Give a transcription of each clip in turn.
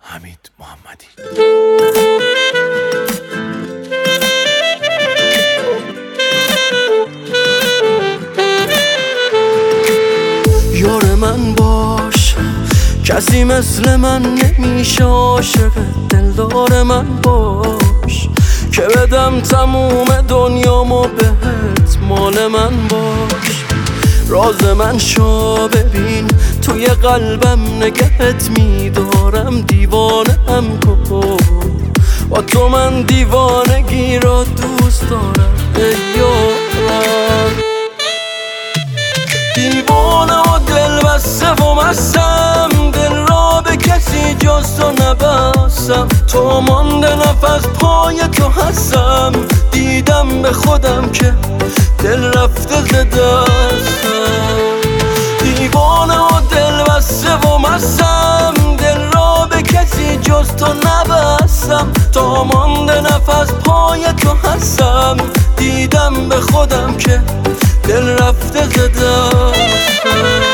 حمید محمدی. یار من باش، کسی مثل من نمیشه عاشق دلدار من باش، که بدم تموم دنیامو بهت مال من باش. راز من شو ببین، توی قلبم نگهت میدارم، دیوانه‌ام کن با تو، من دیوانگی را دوست دارم ای یارم. دیوانه و دل بسته و مستم، دل را به کسی جز تو نبستم، تو مانده نفس پای تو هستم، دیدم به خودم که دل رفته ز دستم. دیوانه و دل بسته و مستم، دل را به کسی جز تو نبستم، تا مانده نفس پای تو هستم، دیدم به خودم که دل رفته ز دستم.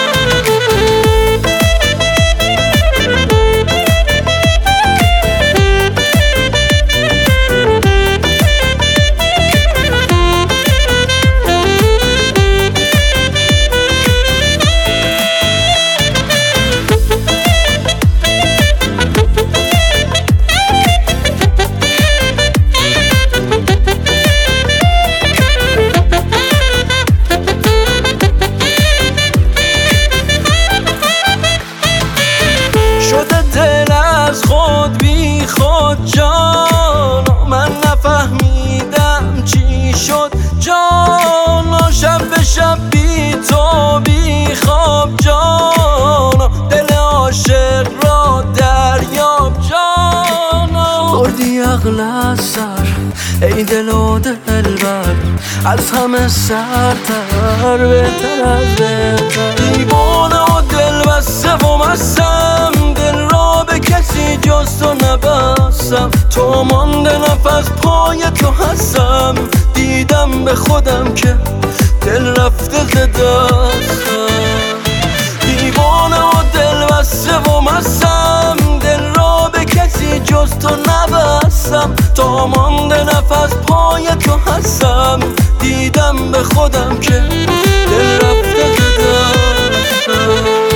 از خود بی خود جانا، من نفهمیدم چی شد جانا، شب به شب بی تو بی خواب جانا، دل عاشق را دریاب جانا. بردی عقل از سر ای دل و دلبر، از همه سرتر بهتر از بهتر. دیوانه و دل بسته و مستم، دل را به کسی جز تو نبستم، تو مانده نفس پای تو هستم، دیدم به خودم که دل رفته ز دستم. دیوانه و دل بسته و مستم، دل را به کسی جز تو نبستم، تا مانده نفس پای تو هستم، دیدم به خودم که دل رفته ز دستم.